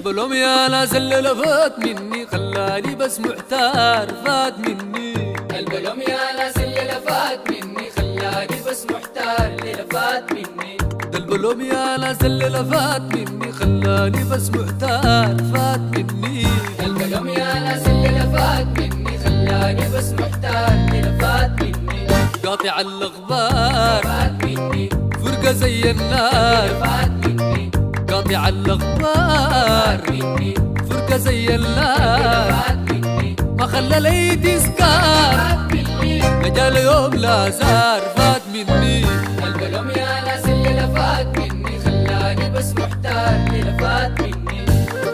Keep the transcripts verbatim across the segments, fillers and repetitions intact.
البلوم يا ناس اللي فات مني خلاني بس محتار فات مني. البلوم يا ناس اللي فات مني خلاني بس محتار اللي فات مني. البلوم يا ناس اللي فات مني خلاني بس محتار فات مني. البلوم يا ناس اللي فات مني خلاني بس محتار اللي فات مني. قاطع الاخبار فات مني. فرقة زي النار فات مني. قاطع الاخبار فات مني. فرقة زي النار فات مني. ما خلى لي تذكار فات مني. مجال يوم لا زار فات مني. البلوم يا ناس اللي فات مني خلاني بس محتار اللي فات مني.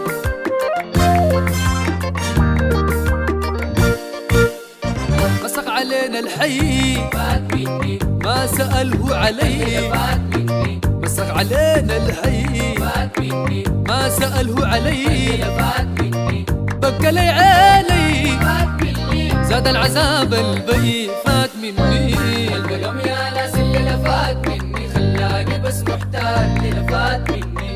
مسخ علينا الحي فات مني. ما سأله علي. فات مني. مسخ علينا الحي فات مني. ما سأله علي. فات مني. بقى لي عيني فات مني. زاد العذاب البي فات مني. البلوم يا ناس اللي فات مني خلاني بس محتار اللي فات مني.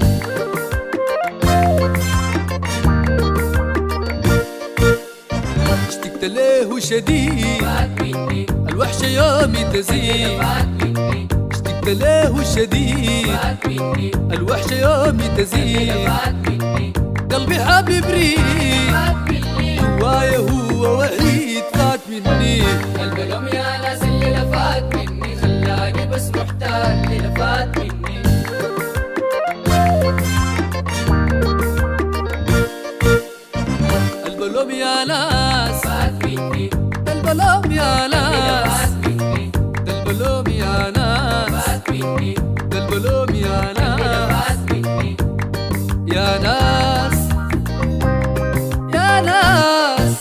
اشتقت له شديد فات مني. الوحشة يومي تزيد. فات مني. اشتقت له شديد فات مني. الوحشة يومي تزيد. فات مني. قلبي حبيب ريد فات مني. جوايا هو وحيد فات مني. البلوم يا ناس اللي فات مني خلاني بس محتار اللي فات مني. البلوم يا ناس فات مني. البلوم يا ناس فات مني. البلوم يا ناس فات مني. البلوم يا ناس فات مني. يا ناس يا ناس.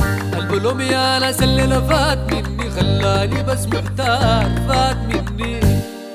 البلوم يا ناس اللي فات مني خلاني بس محتار فات مني.